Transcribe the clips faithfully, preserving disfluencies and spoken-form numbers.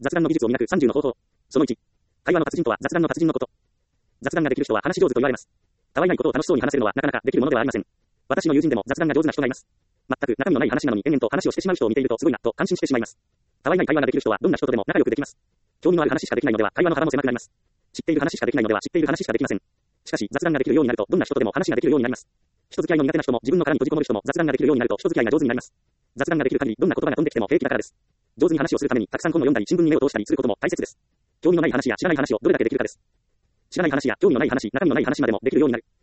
雑談の技術を磨くさんじゅうの方法。そのいち。会話の達人とは雑談の達人のこと。雑談ができる人は話し上手と言われます。たわいないことを楽しそうに話せるのはなかなかできるものではありません。私の友人でも雑談が上手な人がいます。全く中身のない話なのに延々と話をしてしまう人を見ているとすごいなと感心してしまいます。たわいない会話ができる人はどんな人とでも仲良くできます。興味のある話しかできないのでは会話の幅も狭くなります。知っている話しかできないのでは知っている話しかできません。しかし雑談ができるようになるとどんな人とでも話ができるようになります。人付き合いの苦手な人も自分の殻に閉じこもる人も雑談ができるようになると人付き合いが上手になります。雑談ができる限りどんな言葉が飛んできても平気だからです。上手に話をするためにたくさん本を読んだり新聞に目を通したりすることも大切です。興味のない話や知らない話をどれだけできるかです。知らない話や興味のない話、中身のない話までもできるようになる。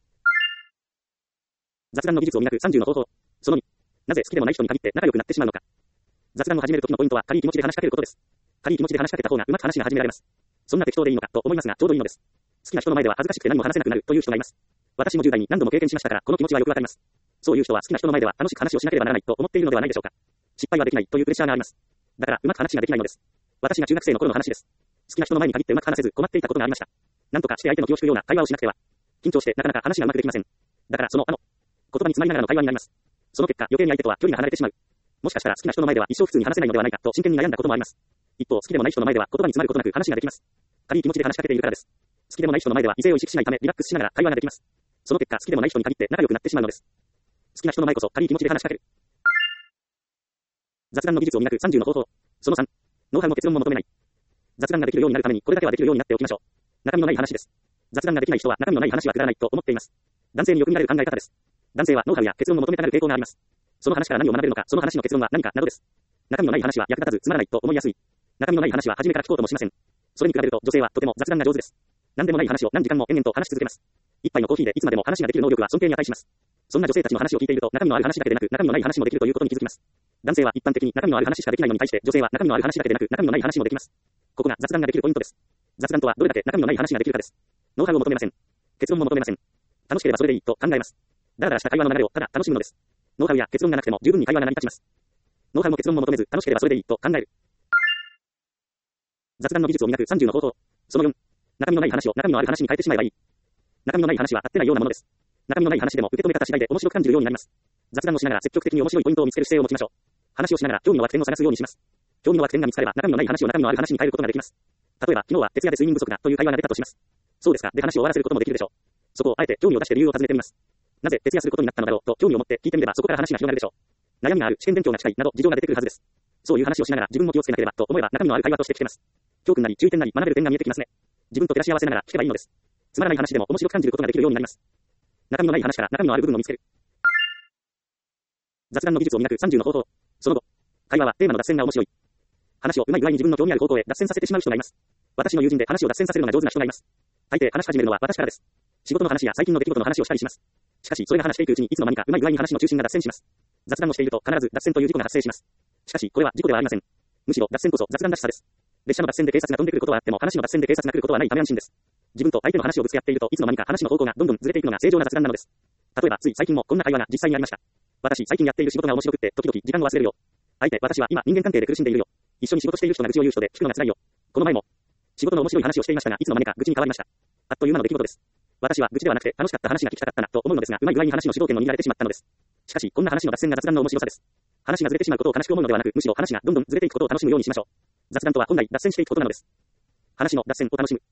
雑談の技術を磨くさんじゅうの方法。そのに。なぜ好きでもない人に限って仲良くなってしまうのか。雑談を始める時のポイントは軽い気持ちで話しかけることです。軽い気持ちで話しかけた方がうまく話が始められます。そんな適当でいいのかと思いますがちょうどいいのです。好きな人の前では恥ずかしくて何も話せなくなるという人がいます。私もじゅう代に何度も経験しましたからこの気持ちはよくわかります。そういう人は好きな人の前では楽しく話をしなければならないと思っているのではないでしょうか。失敗はできないというプレッシャーがあります。だからうまく話ができないのです。私が中学生の頃の話です。好きな人の前に限ってうまく話せず困っていたことがありました。なんとかして相手の気を引くような会話をしなくては。緊張してなかなか話がうまくできません。だからそのあの言葉に詰まりながらの会話になります。その結果余計に相手とは距離が離れてしまう。もしかしたら好きな人の前では一生普通に話せないのではないかと真剣に悩んだこともあります。一方好きでもない人の前では言葉に詰まることなく話ができます。軽い気持ちで話しかけているからです。好きでもない人の前では威勢を意識しないためリラックスしながら会話ができます。その結果好きでもない人に限って仲良くなってしまうのです。好きな人の前こそ軽い気持ちで話しかける。雑談の技術を磨くさんじゅうの方法。そのさん。ノウハウも結論も求めない。雑談ができるようになるためにこれだけはできるようになっておきましょう。中身のない話です。雑談ができない人は中身のない話はくだらないと思っています。男性によく見られる考え方です。男性はノウハウや結論を求めたがる傾向があります。その話から何を学べるのか、その話の結論は何かなどです。中身のない話は役立たずつまらないと思いやすい。中身のない話は初めから聞こうともしません。それに比べると女性はとても雑談が上手です。何でもない話を何時間も延々と話し続けます。一杯のコーヒーでいつまでも話ができる能力は尊敬に値します。そんな女性たちの話を聞いていると中身のある話だけでなく中身のない話もできるということに気づきます。男性は一般的に中身のある話しかできないのに対して女性は中身のある話だけでなく中身のない話もできます。ここが雑談ができるポイントです。雑談とはどれだけ中身のない話ができるかです。ノウハウを求めません。結論も求めません。楽しければそれでいいと考えます。だらだらした会話の流れをただ楽しむのです。ノウハウや結論がなくても十分に会話が成り立ちます。ノウハウも結論も求めず楽しければそれでいいと考える。雑談の技術を磨くさんじゅうの方法。そのよん。中身のない話を中身のある話に変えてしまえばいい。中身のない話は合ってないようなものです。中身のない話でも受け止め方次第で面白く感じるようになります。雑談をしながら積極的に面白いポイントを見つける姿勢を持ちましょう。話をしながら興味の湧く点を探すようにします。興味の湧く点が見つかれば中身のない話を中身のある話に変えることができます。例えば昨日は徹夜で睡眠不足だという会話が出たとします。そうですか。で話を終わらせることもできるでしょう。そこをあえて興味を出して理由を尋ねてみます。なぜ徹夜することになったのだろうと興味を持って聞いてみればそこから話が広がるでしょう。悩みがある、試験勉強が近いなど事情が出てくるはずです。そういう話をしながら自分も気をつけなければと思えば中身のある会話として聞けます。教訓なり注意点なり学べる点が見えてきますね。自分と照らし合わせながら聞けばいいのです。つまらない話でも面白く感じることができるようになります。中身のない話から中身のある部分を見つける。雑談の技術を磨くさんじゅうの方法。その後、会話はテーマの脱線が面白い。話をうまい具合に自分の興味ある方向へ脱線させてしまう人がいます。私の友人で話を脱線させるのが上手な人がいます。大抵話し始めるのは私からです。仕事の話や最近の出来事の話をしたりします。しかしそれが話していくうちにいつの間にかうまい具合に話の中心が脱線します。雑談をしていると必ず脱線という事故が発生します。しかしこれは事故ではありません。むしろ脱線こそ雑談らしさです。列車の脱線で警察が飛んでくることはあっても話の脱線で警察が来ることはないため安心です。自分と相手の話をぶつけ合っているといつの間にか話の方向がどんどんずれていくのが正常な雑談なのです。例えばつい最近もこんな会話が実際にありました。私最近やっている仕事が面白くって時々時間を忘れるよ。相手私は今人間関係で苦しんでいるよ。一緒に仕事している人が愚痴を言う人で聞くのが辛いよ。この前も仕事の面白い話をしていましたがいつの間にか愚痴に変わりました。あっという間の出来事です。私は愚痴ではなくて楽しかった話が聞きたかったなと思うのですがうまい具合に話の主導権を握られてしまったのです。しかしこんな話の脱線が雑談の面白さです。話がずれてしまうことを悲しく思うのではなくむしろ話がどんどんずれていくことを楽しむようにしましょう。雑談とは本来脱線していくことなのです。話の脱線を楽しむ。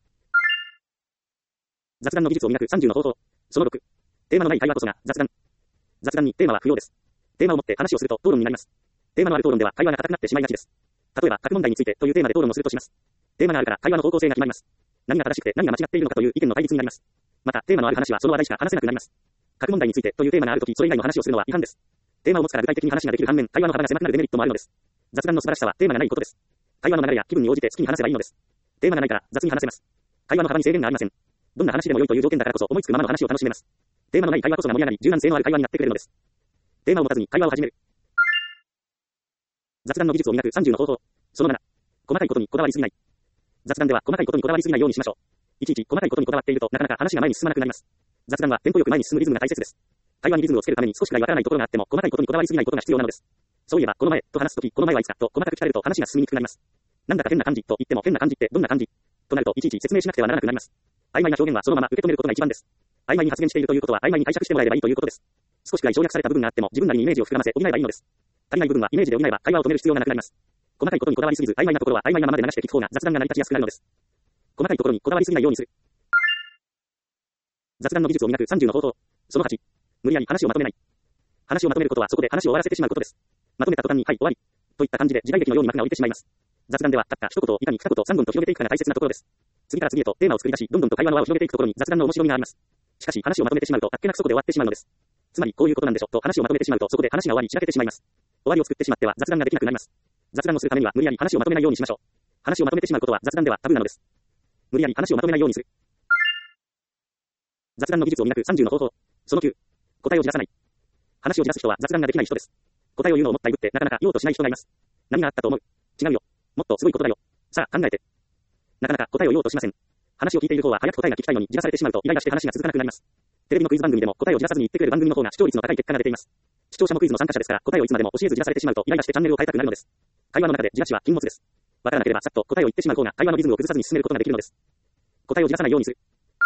雑談の技術を磨くさんじゅうの方法。そのろく。テーマのない会話こそが雑談。雑談にテーマは不要です。テーマを持って話をすると討論になります。テーマのある討論では会話が硬くなってしまいがちです。例えば核問題についてというテーマで討論をするとします。テーマがあるから会話の方向性が決まります。何が正しくて何が間違っているのかという意見の対立になります。またテーマのある話はその話題しか話せなくなります。核問題についてというテーマがあるときそれ以外の話をするのは違反です。テーマを持つから具体的に話ができる反面会話の幅が狭くなるデメリットもあるのです。雑談の素晴らしさはテーマがないことです。会話の流れや気分に応じて好きに話せばいいのです。テーマがないから雑に話せます。会話の幅に制限がありません。どんな話でも良いという条件だからこそ思いつくままの話を楽しめます。テーマのない会話こそが盛り上がり柔軟性のある会話になってくれるのです。テーマを持たずに会話を始める。雑談の技術を磨くさんじゅうの方法。そのなな。細かいことにこだわりすぎない。雑談では細かいことにこだわりすぎないようにしましょう。いちいち細かいことにこだわっているとなかなか話が前に進まなくなります。雑談はテンポよく前に進むリズムが大切です。会話にリズムをつけるために少しくらいわからないところがあっても細かいことにこだわりすぎないことが必要なのです。そういえばこの前と話すときこの前はいつかと細かく聞かれると話が進みにくくなります。なんだか変な感じと言っても変な感じってどんな感じとなるといちいち説明しなくてはならなくなります。曖昧な表現はそのまま受け止めることが一番です。曖昧に発言しているということは曖昧に解釈してもらえればいいということです。少しくらい省略された部分があっても自分なりにイメージを膨らませ補えばいいのです。足りない部分はイメージで補えば会話を止める必要がなくなります。 細かいことにこだわりすぎず、曖昧なところは曖昧なままで流して聞く方が雑談が成り立ちやすくなるのです。細かいところにこだわりすぎないようにする。雑談の技術を磨くさんじゅうの方法。そのはち。無理やり話をまとめない。話をまとめることはそこで話を終わらせてしまうことです。まとめた途端に、はい、終わり。といった感じで時代劇のように幕が降りてしまいます。雑談では、たった一言をいかに二言三文と広げていくかが大切なところです。次から次へとテーマを作り出し、どんどんと会話の輪を広げていくところに雑談の面白みがあります。しかし話をまとめてしまうと、あっけなくそこで終わってしまうのです。つまり、こういうことなんでしょと話をまとめてしまうと、そこで話が終わり、散らけてしまいます。終わりを作ってしまっては雑談ができなくなります。雑談をするためには無理やり話をまとめないようにしましょう。話をまとめてしまうことは雑談ではタブーなのです。無理やり話をまとめないようにする。雑談の技術を磨くさんじゅうの方法。そのきゅう。答えをじらさない。話をじらす人は雑談ができない人です。答えを言うのをもったいぶってなかなか言おうとしない人がいます。何があったと思う？違うよ。もっとすごいことだよ。さあ考えて。なかなか答えを言おうとしません。話を聞いている方は早く答えが聞きたいのにじらされてしまうとイライラして話が続かなくなります。テレビのクイズ番組でも答えをじらさずに言ってくれる番組の方が視聴率の高い結果が出ています。視聴者もクイズの参加者ですから答えをいつまでも教えずじらされてしまうとイライラしてチャンネルを変えたくなるのです。会話の中でじらしは禁物です。わからなければさっと答えを言ってしまう方が会話のリズムを崩さずに進めることができるのです。答えをじらさないようにする。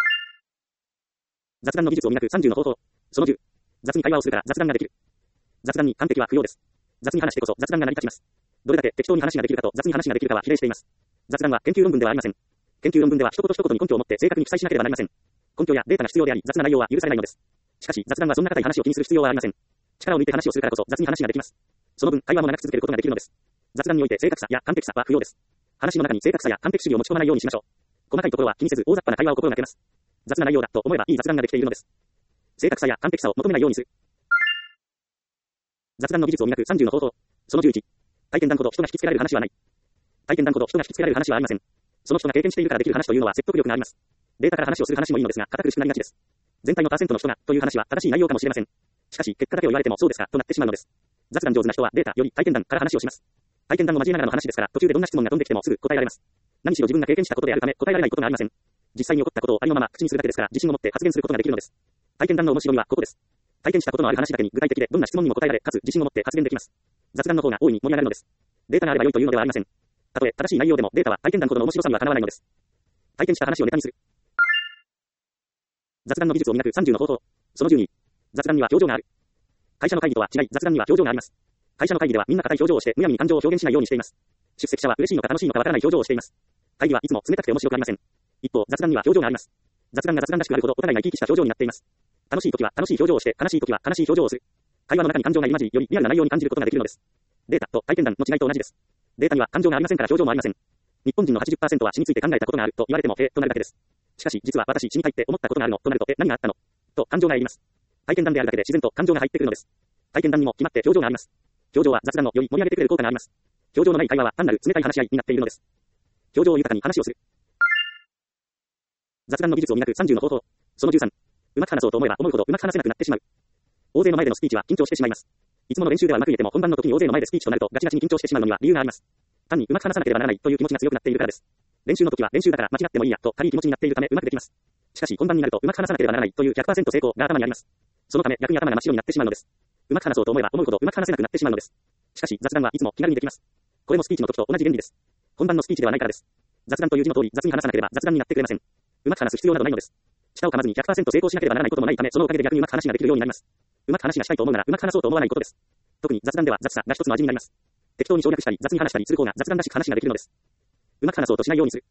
雑談の技術を磨くさんじゅうの方法。そのじゅう。雑に会話をするから雑談ができる。雑談に完璧は不要です。雑に話してこそ雑談が成り立ちます。どれだけ適当に話ができるかと雑に話ができるかは比例しています。雑談は研究論文ではありません。研究論文では一言一言に根拠を持って正確に記載しなければなりません。根拠やデータが必要であり雑な内容は許されないのです。しかし雑談はそんな固い話を気にする必要はありません。力を抜いて話をするからこそ雑に話ができます。その分会話も長く続けることができるのです。雑談において正確さや完璧さは不要です。話の中に正確さや完璧主義を持ち込まないようにしましょう。細かいところは気にせず大雑把な会話を心がけます。雑な内容だと思えばいい雑談ができているのです。正確さや完璧さを求めないようにする。雑談の技術を磨くさんじゅうの方法。そのじゅういち。体験談ほど人が引きつけられる話はない。体験談ほど人が引きつけられる話はありません。その人が経験しているからできる話というのは説得力があります。データから話をする話もいいのですが、堅苦しくなりがちです。全体のパーセントの人がという話は正しい内容かもしれません。しかし、結果だけを言われてもそうですかとなってしまうのです。雑談上手な人はデータより体験談から話をします。体験談を交えながらの話ですから、途中でどんな質問が飛んできてもすぐ答えられます。何しろ自分が経験したことであるため答えられないことがありません。実際に起こったことをありのまま口にするだけですから、自信を持って発言することができるのです。体験談の面白みはここです。体験したことのある話だけに具体的でどんな質問にも答えられ、かつ自信を持って発言できます。雑談の方が大いに盛り上がるのです。データがあれば良いというのではありません。たとえ正しい内容でもデータは体験談ほどの面白さにはかなわないのです。体験した話をネタにする。雑談の技術を磨くさんじゅうの方法。そのじゅうに。雑談には表情がある。会社の会議とは違い雑談には表情があります。会社の会議ではみんな硬い表情をしてむやみに感情を表現しないようにしています。出席者は嬉しいのか楽しいのかわからない表情をしています。会議はいつも冷たくて面白くありません。一方、雑談には表情があります。雑談が雑談らしくなるほどお互いが生き生きした表情になっています。楽しい時は楽しい表情をして、悲しい時は悲しい表情をする。会話の中に感情が入り混じり、よりリアルな内容に感じることができるのです。データと体験談の違いと同じです。データには感情がありませんから表情もありません。日本人の はちじゅっパーセント は死について考えたことがあると言われてもへえとなるだけです。しかし実は私死に入って思ったことがあるのとなるとえ何があったのと感情が入ります。体験談であるだけで自然と感情が入ってくるのです。体験談にも決まって表情があります。表情は雑談をより盛り上げてくれる効果があります。表情のない会話は単なる冷たい話し合いになっているのです。表情を豊かに話をする。雑談の技術を磨くさんじゅうの方法。そのじゅうさん。うまく話そうと思えば思うほどうまく話せなくなってしまう。大勢の前でのスピーチは緊張してしまいます。いつもの練習ではうまく言えても本番の時に大勢の前でスピーチとなるとガチガチに緊張してしまうのには理由があります。単にうまく話さなければならないという気持ちが強くなっているからです。練習の時は練習だから間違ってもいいやと軽い気持ちになっているためうまくできます。しかし本番になるとうまく話さなければならないという ひゃくパーセント 成功が頭にあります。そのため逆に頭が真っ白になってしまうのです。うまく話そうと思えば思うほどうまく話せなくなってしまうのです。しかし雑談はいつも気軽にできます。これもスピーチの時と同じ原理です。本番のスピーチではないからです。雑談という字の通り雑に話さなければ雑談になってくれません。うまく話す必要などないのです。舌を噛まずに ひゃくパーセント 成功しなければならないこともないためそのおかげで逆にうまく話ができるようになります。うまく話がしたいと思うならうまく話そうと思わないことです。特に雑談では雑さが一つの味になります。適当に省略したり雑に話したりする方が雑談らしく話ができるのです。うまく話そうとしないようにする。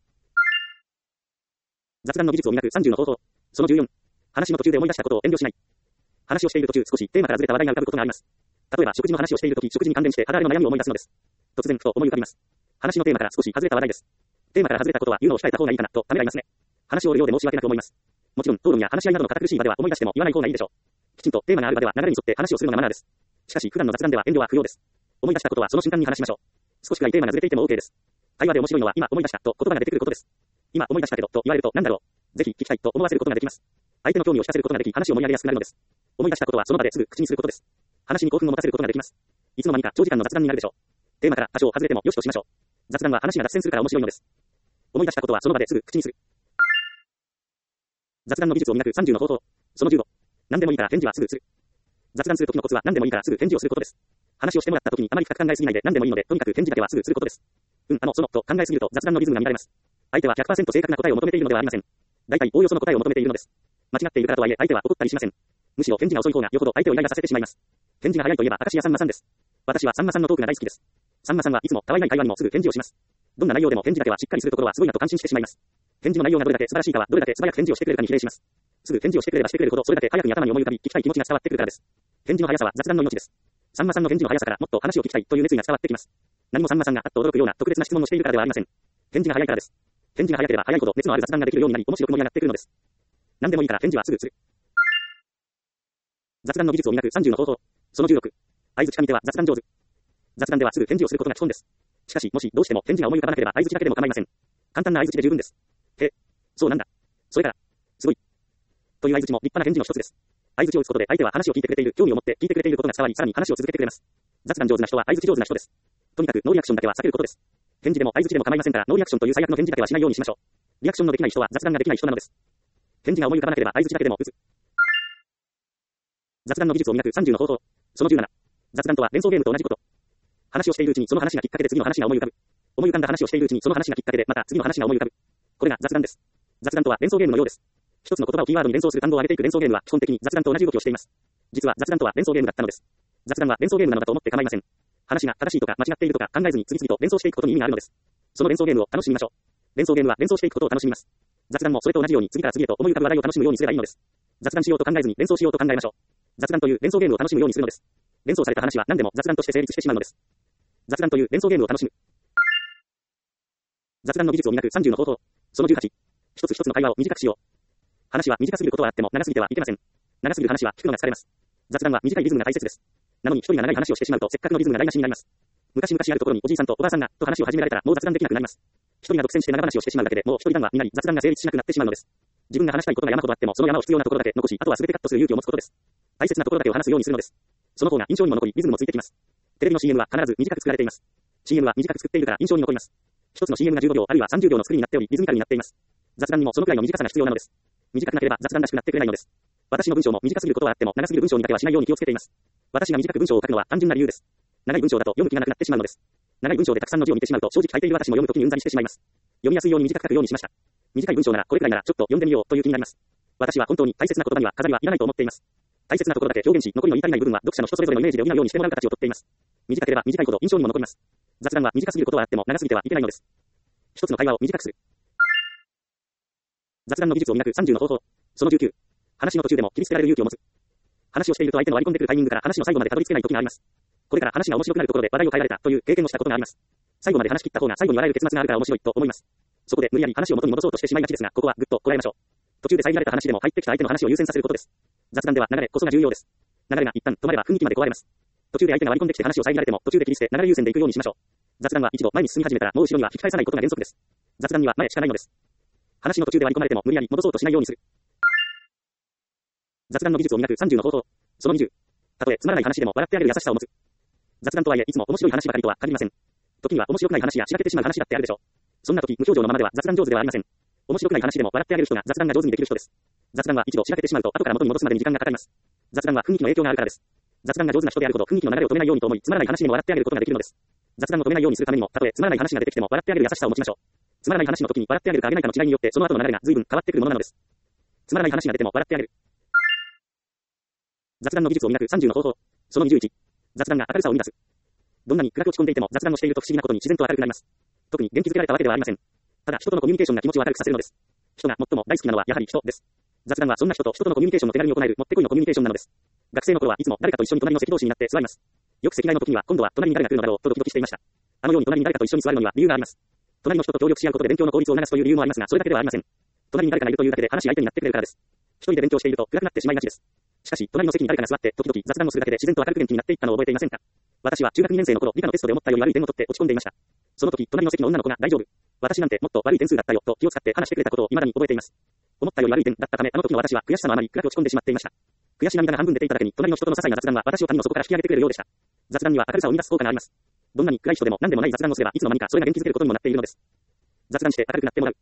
雑談の技術を磨くさんじゅうの方法。そのじゅうよん。話の途中で思い出したことを遠慮しない。話をしている途中少しテーマからずれた話題が浮かぶことがあります。例えば食事の話をしているとき食事に関連して肌荒れの悩みを思い出すのです。突然ふと思い浮かびます。話のテーマから少し外れた話題です。テーマから外れたことは言うのを控えた方がいいかなとためらいますね。話を折るようで申し訳なく思います。もちろん討論や話し合いなどの堅苦しい場では思い出しても言わない方がいいでしょう。きちんとテーマがある場では流れに沿って話をするのがマナーです。しかし普段の雑談では遠慮は不要です。思い出したことはその瞬間に話しましょう。少しくらいテーマがずれていても OK です。会話で面白いのは今思い出したと言葉が出てくることです。今思い出したけどと言われると何だろう。ぜひ聞きたいと思わせることができます。相手の興味を引かせることができ話を盛り上げやすくなるのです。思い出したことはその場ですぐ口にすることです。話に興奮を持たせることができます。いつの間にか長時間の雑談になるでしょう。テーマから多少外れてもよしとしましょう。雑談は話が脱線するから面白いのです。思い出したことはその場ですぐ口にする。雑談の技術を磨くさんじゅうの方法。そのじゅうご。何でもいいから返事はすぐする。雑談する時のコツは何でもいいからすぐ返事をすることです。話をしてもらった時にあまり深く考えすぎないで何でもいいのでとにかく返事だけはすぐすることです。うん、あの、そのと考えすぎると雑談のリズムが乱れます。相手は ひゃくパーセント 正確な答えを求めているのではありません。大体おおよその答えを求めているのです。間違っているからとはいえ相手は怒ったりしません。むしろ返事が遅い方がよほど相手をイライラさせてしまいます。返事が早いといえば明石家さんまさんです。私はさんまさんのトークが大好きです。 さんまさんはいつもたわいない会話にもすぐ返事をします。どんな内容でも返事だけはしっかりするところはすごいなと感心してしまいます。返事の内容がどれだけ素晴らしいかはどれだけ素早く返事をしてくれるかに比例します。すぐ返事をしてくれればしてくれるほどそれだけ早くに頭に思い浮かび聞きたい気持ちが伝わってくるからです。返事の速さは雑談の命です。さんまさんの返事の速さからもっと話を聞きたいという熱意が伝わってきます。何もさんまさんがあっと驚くような特別な質問をしているからではありません。返事が速いからです。返事が速ければ速いほど熱のある雑談ができるようになり面白く盛り上がってくるのです。何でもいいから返事はすぐする。雑談の技術を磨くさんじゅうの方法。そのじゅうろく。相槌神手は雑談上手。雑談ではすぐ返事をすることが基本です。しかし、もしどうしても返事が思い浮かばなければ相槌だけでも構いません。簡単な相槌で十分です。へえ、そうなんだ。それから、すごい。という相槌も立派な返事の一つです。相槌を打つことで相手は話を聞いてくれている、興味を持って聞いてくれていることが伝わり、さらに話を続けてくれます。雑談上手な人は相槌上手な人です。とにかくノーリアクションだけは避けることです。返事でも相槌でも構いませんから、ノーリアクションという最悪の返事だけはしないようにしましょう。リアクションのできない人は雑談ができない人なのです。返事が思い浮かばなければ相槌だけでも打つ。雑談の技術を磨くさんじゅうの方法。そのじゅうなな。雑談とは連想ゲームと同じこと。話をしているうちにその話がきっかけで次の話が思い浮かぶ。思い浮かんだ話をしているうちにその話がきっかけでまた次の話が思い浮かぶ。これが雑談です。雑談とは連想ゲームのようです。一つの言葉をキーワードに連想する単語を上げていく連想ゲームは基本的に雑談と同じ動きをしています。実は雑談とは連想ゲームだったのです。雑談は連想ゲームなのだと思って構いません。話が正しいとか間違っているとか考えずに次々と連想していくことに意味があるのです。その連想ゲームを楽しみましょう。連想ゲームは連想していくことを楽しみます。雑談もそれと同じように次から次へと思い浮かぶ話題を楽しむようにすればいいのです。雑談しようと考えずに連想しようと考えましょう。雑談という連想ゲームを楽しむようにするのです。連想された話は何でも雑談として成立してしまうのです。雑談という連想ゲームを楽しむ。雑談の技術を磨くさんじゅうの方法。そのじゅうはち。一つ一つの会話を短くしよう。話は短すぎることはあっても長すぎてはいけません。長すぎる話は聞くのが疲れます。雑談は短いリズムが大切です。なのに一人が長い話をしてしまうとせっかくのリズムが台無しになります。昔々あるところにおじいさんとおばあさんがと話を始められたらもう雑談できなくなります。一人が独占して長話をしてしまうだけでもう一人談話になり雑談が成立しなくなってしまうのです。自分が話したいことが山ほどあってもその山を必要なところだけ残し、あとは全てカットする勇気を持つことです。大切なところだけを話すようにするのです。その方が印象にも残りリズムもついてきます。テレビの シーエム は必ず短く作られています。シーエム は短く作っているから印象に残ります。一つの シーエム がじゅうごびょうあるいはさんじゅうびょうの作りになっておりリズミカルになっています。雑談にもそのくらいの短さが必要なのです。短くなければ雑談らしくなってくれないのです。私の文章も短すぎることはあっても長すぎる文章にだけはしないように気をつけています。私が短く文章を書くのは単純な理由です。長い文章だと読む気がなくなってしまうのです。長い文章でたくさんの字を見てしまうと正直書いている私も読むときにうんざりしてしまいます。読みやすいように短く書くようにしました。短い文章ならこれくらいならちょっと読んでみようという気になります。私は本当に大切な言葉には飾りはいらないと思っています。大切なところだけ表現し、残りの言い足りない部分は読者の人それぞれのイメージで補うようにしてもらう形をとっています。短ければ短いほど印象にも残ります。雑談は短すぎることはあっても長すぎてはいけないのです。一つの会話を短くする。雑談の技術を磨くさんじゅうの方法。そのじゅうきゅう。話の途中でも切り捨てられる勇気を持つ。話をしていると相手の割り込んでくるタイミングから話の最後までたどり着けない時があります。これから話が面白くなるところで話題を変えられたという経験をしたことがあります。最後まで話し切った方が最後に笑える結末があるから面白いと思います。そこで無理やり話を元に戻そうとしてしまいがちですが、ここはぐっとこらえましょう。途中で遮られた話でも入ってきた相手の話を優先させることです。雑談では流れこそが重要です。流れが一旦止まれば雰囲気まで壊れます。途中で相手が割り込んできて話を遮られても途中で切り捨て流れ優先で行くようにしましょう。雑談は一度前に進み始めたらもう後ろには引き返さないことが原則です。雑談には前しかないのです。話の途中で割り込まれても無理やり戻そうとしないようにする。雑談の技術を磨くさんじゅうの方法。そのにじゅう。たとえつまらない話でも笑ってあげる優しさを持つ。雑談とはいえいつも面白い話ばかりとは限りません。時には面白くない話やしらけてしまう話だってあるでしょう。そんな時無表情のままでは雑談上手ではありません。面白くない話でも笑ってあげる人が雑談が上手にできる人です。雑談は一度しらけてしまうと後から元に戻すまでに時間がかかります。雑談は雰囲気の影響があるからです。雑談が上手な人であるほど雰囲気の流れを止めないようにと思いつまらない話でも笑ってあげることができるのです。雑談を止めないようにするためにもたとえつまらない話が出てきても笑ってあげる優しさを持ちましょう。つまらない話の時に笑ってあげるかあげないかの違いによってその後の流れが随分変わってくるものなのです。つまらない話が出ても笑ってあげる。雑談の技術を磨くさんじゅうの方法。そのにじゅういち。雑談が明るさを生み出す。どんなに暗く落ち込んでいても雑談をしていると不思議なことに自然と明るくなります。特に元気づけられたわけではありません。ただ人とのコミュニケーションが気持ちを明るくさせるのです。人が最も大好きなのはやはり人です。雑談はそんな人と人とのコミュニケーションの手軽に行えるもってこいのコミュニケーションなのです。学生の頃はいつも誰かと一緒に隣の席同士になって座ります。よく席替えの時には今度は隣に誰が来るのだろうとドキドキしていました。あのように隣に誰かと一緒に座るのには理由があります。隣の人と協力し合うことで勉強の効率を促すという理由もありますが、それだけではありません。隣に誰かがいるというだけで話し相手になってくれるからです。一人で勉強していると暗くなってしまいがちです。しかし隣の席に誰かが座って時々雑談をするだけで自然と明るく元気になっていったのを覚えていませんか。私は中学にねん生の頃理科のテストで思ったより悪い点を取って落ち込んでいました。その時隣の席の女の子が大丈夫。私なんてもっと悪い点数だったよと気を使って話してくれたことを未だに覚えています。思ったより悪い点だったためあの時の私は悔しさのあまり暗く落ち込んでしまっていました。悔し涙が半分出ていただけに隣の人との些細な雑談は私を谷の底から引き上げてくれるようでした。雑談には明るさを生み出す効果があります。どんなに暗い人でも何でもない雑談をすればいつの間にかそれが元気づけることにもなっているのです。雑談して明るくなってもらう。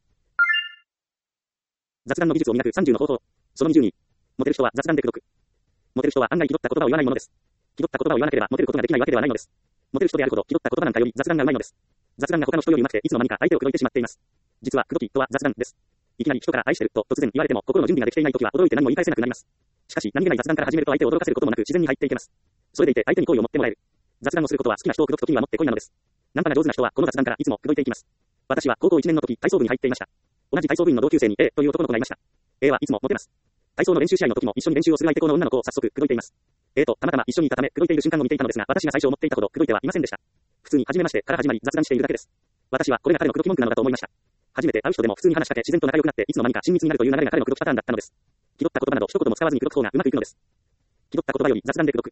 雑談の技術を磨くさんじゅうの方法。そのにじゅうに。モテる人は雑談で口説く。モテる人は案外気取った言葉を言わないものです。気取った言葉を言わなければモテることができないわけではないのです。モテる人であるほど気取った言葉なんかより雑談がうまいのです。雑談が他の人より上手くていつの間にか相手を口説いてしまっています。実は口説きとは雑談です。いきなり人から愛してると突然言われても心の準備ができていないときは驚いて何も言い返せなくなります。しかし何気ない雑談から始めると相手を驚かせることもなく自然に入っていけます。それでいて相手に好意を持ってもらえる。 雑談をすることは好きな人を口説く時にはもってこいなのです。ナンパが上手な人はこの雑談からいつも口説いていきます。私は高校いちねんの時体操部に入っていました。同じ体操部員の同級生に A という男の子がいました。A はいつもモテます。体操の練習試合の時も一緒に練習をする相手校の女の子を早速口説いています。A とたまたま一緒にいたため口説いている瞬間を見ていたのですが、私が最初思っていたほど口説いてはいませんでした。普通に初めましてから始まり雑談しているだけです。私はこれが彼の口説き文句なのだと思いました。初めて会う人でも普通に話しかけ自然と仲良くなっていつの間にか親密になるという流れが彼の口説きパターンだったのです。気取った言葉など一言も使わずに口説く方がうまくいくのです。気取った言葉より雑談で口説く。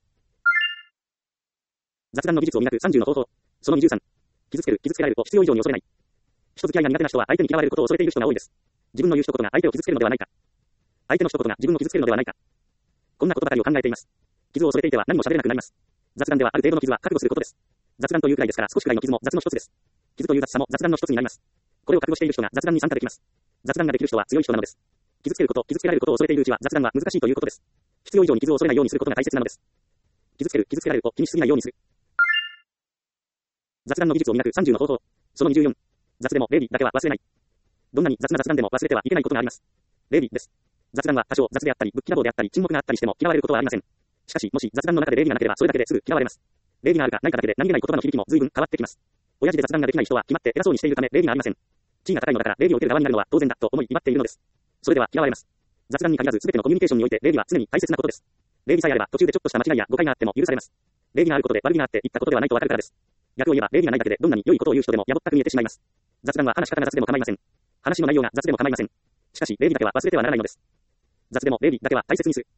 雑談の技術を磨くさんじゅうの方法。そのにじゅうさん。傷つける、傷つけられるを必要以上に恐れない。人付き合いが苦手な人は相手に嫌われることを恐れている人が多いです。自分の言う一言が相手を傷つけるのではないか。相手の一言が自分を傷つけるのではないか。こんなことばかりを考えています。傷を恐れていては何も喋れなくなります。雑談ではある程度の傷は覚悟することです。雑談というくらいですから少しくらいの傷も雑の一つです。傷という雑さも雑談の一つになります。これを覚悟している人が雑談に参加できます。雑談ができる人は強い人なのです。傷つけること、傷つけられることを恐れているうちは雑談は難しいということです。必要以上に傷を恐れないようにすることが大切なのです。傷つける、傷つけられると気にしすぎないようにする。雑談の技術を磨くさんじゅうの方法。そのにじゅうよん。雑でも礼儀だけは忘れない。どんなに雑な雑談でも忘れてはいけないことがあります。礼儀です。雑談は多少雑であったり、ぶっきらぼうであったり、沈黙があったりしても嫌われることはありません。しかし、もし雑談の中で礼儀がなければそれだけですぐ嫌われます。礼儀があるかないかだけで何気ない言葉の響きも随分変わってきます。親父で雑談ができない人は決まって偉そうにしているため礼儀がありません。地位が高いのだから礼儀を受ける側になるのは当然だと思い威張っているのです。それでは嫌われます。雑談に限らず全てのコミュニケーションにおいて礼儀は常に大切なことです。礼儀さえあれば途中でちょっとした間違いや誤解があっても許されます。礼儀があることで悪気があって言ったことではないとわかるからです。逆を言えば礼儀がないだけでどんなに良いことを言う人でもやぼったく見えてしまいます。雑談は話し方が雑でも構いません。話の内容が雑でも構いません。しかし礼儀だけは忘れてはならないのです。雑でも礼儀だけは大切にする。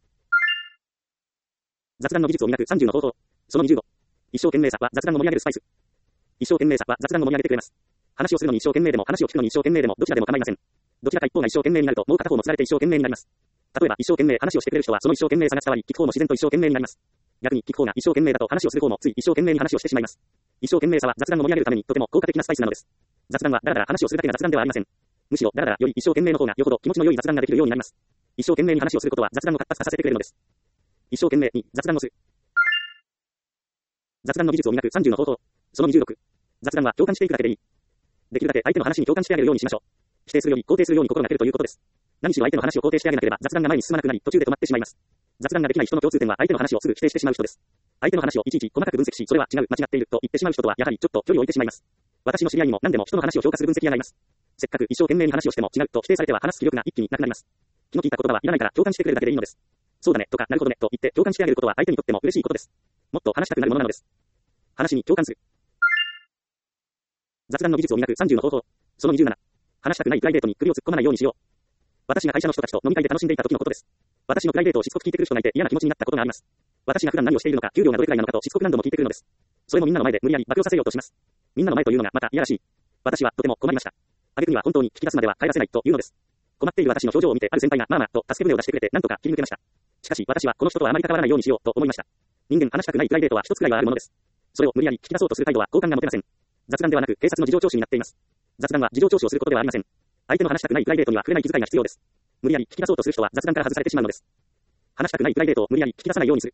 雑談の技術を磨くさんじゅうの方法。そのにじゅうご。一生懸命さは雑談を盛り上げるスパイス。一生懸命さは雑談を盛り上げてくれます。話をするのに一生懸命でも話を聞くのに一生懸命でもどちらでも構いません。どちらか一方が一生懸命になるともう片方も釣られて一生懸命になります。例えば一生懸命話をしてくれる人はその一生懸命さが伝わり、聞く方も自然と一生懸命になります。逆に聞く方が一生懸命だと話をする方もつい一生懸命に話をしてしまいます。一生懸命さは雑談を盛り上げるためにとても効果的なスパイスなのです。雑談はだらだら話をするだけが雑談ではありません。むしろだらだらより一生懸命の方がよほど気持ちの良い雑談ができるようになります。一生懸命に話をすることは雑談を活発化させてくれるのです。一生懸命に雑談をする。雑談の技術を磨くさんじゅうの方法。そのにじゅうろく。雑談は共感していくだけでいい。できるだけ相手の話に共感してあげるようにしましょう。否定するより肯定するように心がけるということです。何しろ相手の話を肯定してあげなければ雑談が前に進まなくなり途中で止まってしまいます。雑談ができない人の共通点は相手の話をすぐ否定してしまう人です。相手の話をいちいち細かく分析し、それは違う、間違っていると言ってしまう人とはやはりちょっと距離を置いてしまいます。私の知り合いにも何でも人の話を評価する分析屋がいます。せっかく一生懸命に話をしても違うと否定されては話す気力が一気になくなります。気の利いた言葉はいらないから共感してくれるだけでいいのです。そうだねとかなるほどねと言って共感してあげることは相手にとっても嬉しいことです。もっと話したくなるものなのです。話に共感する。雑談の技術を磨くさんじゅうの方法。そのにじゅうなな。話したくないプライベートに首を突っ込まないようにしよう。私が会社の人たちと飲み会で楽しんでいた時のことです。私のプライベートをしつこく聞いてくる人がいて嫌な気持ちになったことがあります。私が普段何をしているのか、給料がどれくらいなのかとしつこく何度も聞いてくるのです。それもみんなの前で無理やり暴露させようとします。みんなの前というのがまた嫌らしい。私はとても困りました。挙句には本当に聞き出すまでは帰らせないというのです。困っている私の表情を見てある先輩がまあまあと助け舟を出してくれて何とか切り抜けました。しかし私はこの人とはあまり関わらないようにしようと思いました。人間話したくないプライベートは一つくらいはあるものです。それを無理やり聞き出そうとする態度は好感が持てません。雑談ではなく警察の事情聴取になっています。雑談は事情聴取をすることではありません。相手の話したくないプライベートには触れない気遣いが必要です。無理やり聞き出そうとする人は雑談から外されてしまうのです。話したくないプライベートを無理やり聞き出さないようにする。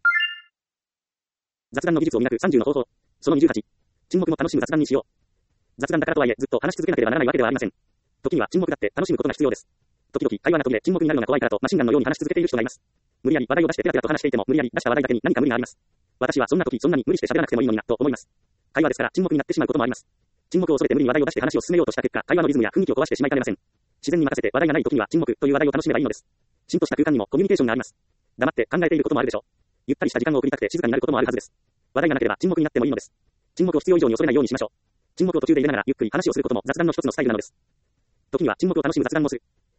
雑談の技術を磨くさんじゅうの方法。そのにじゅうはち。沈黙も楽しむ雑談にしよう。雑談だからとはいえずっと話し続けなければならないわけではありません。時には沈黙だって楽しむことが必要です。時々会話が途切れ沈黙になるのが怖いからとマシンガンのように話し続けている人がいます。無理やり話題を出してペラペラと話していても無理やり出した話題だけに何か無理があります。私はそんな時そんなに無理して喋らなくてもいいのになと思います。会話ですから沈黙になってしまうこともあります。沈黙を恐れて無理に話題を出して話を進めようとした結果、会話のリズムや雰囲気を壊してしまいかねません。自然に任せて話題がない時には沈黙という話題を楽しめばいいのです。浸透した空間にもコミュニケーションがあります。黙って考えていることもあるでしょう。ゆったりした時間を送りたくて静かになることもあるはずです。話題がなければ沈黙になってもいいのです。沈黙を必要以上に恐れないようにしましょう。沈黙を途中で入れながらゆっくり話をすることも雑談の一つのスタイルなのです。時には沈黙を楽しむ雑談もする。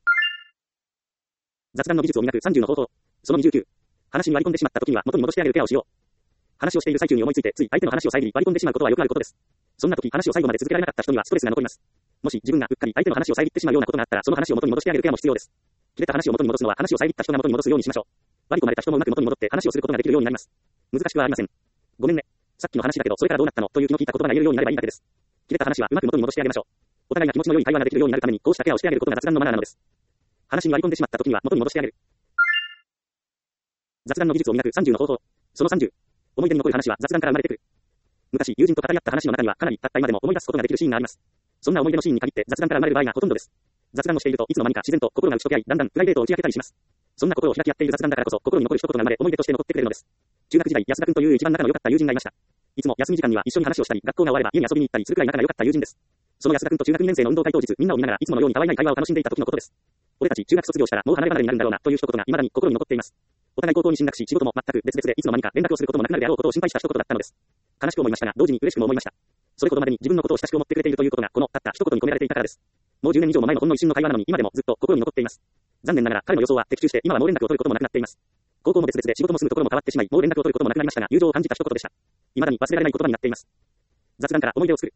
雑談の技術を磨くさんじゅうの方法。そのにじゅうきゅう。話に割り込んでしまった時には元に戻してあげるケアをしよう。話をしている最中に思いついてつい相手の話を遮り割り込んでしまうことはよくあることです。そんな時話を最後まで続けられなかった人にはストレスが残ります。もし自分がうっかり相手の話を遮ってしまうようなことがあったらその話を元に戻してあげるケアも必要です。切れた話を元に戻すのは話を遮った人が元に戻すようにしましょう。割り込まれた人もうまく元に戻って話をすることができるようになります。難しくはありません。ごめんね。さっきの話だけどそれからどうなったのという気の利いた言葉が言えるようになればいいだけです。切れた話はうまく元に戻してあげましょう。お互いが気持ちの良い会話ができるようになるためにこうしたケアをしてあげることが雑談のマナーなのです。話に割り込んでしまった時には元に戻してあげる。雑談の技術を磨くさんじゅうの方法。そのさんじゅう。思い出に残る話は雑談から生まれてくる。昔友人と語り合った話の中にはかなりたった今でも思い出すことができるシーンがあります。そんな思い出のシーンに限って雑談から生まれる場合がほとんどです。雑談をしているといつの間にか自然と心が打ち解け合い、だんだんプライベートを打ち明けたりします。そんな心を開き合っている雑談だからこそ心に残る一言が生まれ思い出として残ってくれるのです。中学時代安田君という一番仲の良かった友人がいました。 いつも休み時間には一緒に話をしたり、学校が終われば家に遊びに行ったりするくらい仲が良かった友人です。その安田君と中学にねん生の運動会当日、みんなを見ながらいつものようにたわいない会話を楽しんでいた時のことです。俺たち中学卒業したらもう離れ離れになるんだろうなという一言が未だに心に残っています。お互い高校に進学し、仕事も全く別々でいつの間にか連絡をすることもなくなるであろうことを心配した一言だったのです。悲しく思いましたが、同時に嬉しくも思いました。それほどまでに自分のことを親しく思ってくれているということが、このたった一言に込められていたからです。もうじゅうねん以上も前のほんの一瞬の会話なのに、今でもずっと心に残っています。残念ながら彼の予想は的中して、今はもう連絡を取ることもなくなっています。高校も別々で仕事も住むところも変わってしまい、もう連絡を取ることもなくなりましたが、友情を感じた一言でした。未だに忘れられない言葉になっています。雑談から思い出を作る。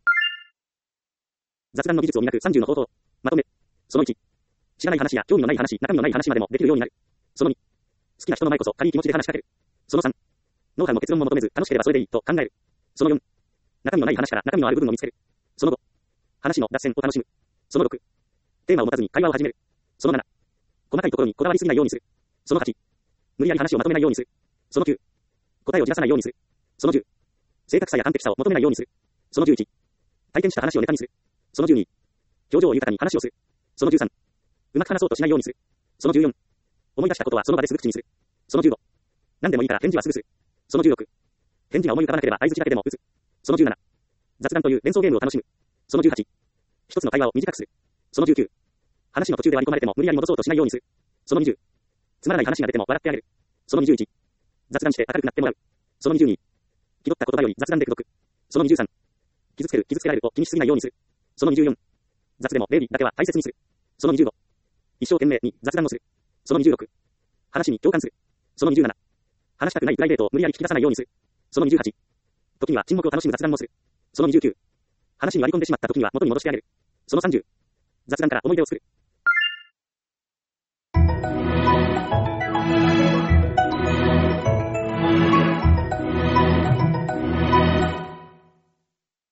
雑談の技術を磨くさんじゅうの方法。まとめ。そのいち。知らない話や興味のない話、中身のない話までもできるようになる。そのに。好きな人の前こそ軽い気持ちで話しかける。そのさん。ノウハウも結論も求めず楽しければそれでいいと考える。そのよん。中身のない話から中身のある部分を見つける。そのご。話の脱線を楽しむ。そのろく。テーマを持たずに会話を始める。そのなな。細かいところにこだわりすぎないようにする。そのはち。無理やり話をまとめないようにする。そのきゅう。答えをじらさないようにする。そのじゅう。正確さや完璧さを求めないようにする。そのじゅういち。体験した話をネタにする。そのじゅうに。表情を豊かに話をする。そのじゅうさん。うまく話そうとしないようにする。そのじゅうよん。思い出したことはその場ですぐ口にする。そのじゅうご。何でもいいから返事はすぐする。そのじゅうろく。返事が思い浮かばなければ相槌だけでも打つ。そのじゅうなな。雑談という連想ゲームを楽しむ。そのじゅうはち。一つの会話を短くする。そのじゅうきゅう。話の途中で割り込まれても無理やり戻そうとしないようにする。そのにじゅう。つまらない話が出ても笑ってあげる。そのにじゅういち。雑談して明るくなってもらう。そのにじゅうに。気取った言葉より雑談で口説く。そのにじゅうさん。傷つける、傷つけられると気にしすぎないようにする。そのにじゅうよん。雑でも礼儀だけは大切にする。そのにじゅうご。一生懸命に雑談をする。そのにじゅうろく。話に共感する。そのにじゅうなな。話したくないプライベートを無理やり聞き出さないようにする。そのにじゅうはち。時には沈黙を楽しむ雑談もする。そのにじゅうきゅう。話に割り込んでしまった時には元に戻してあげる。そのさんじゅう。雑談から思い出を作る。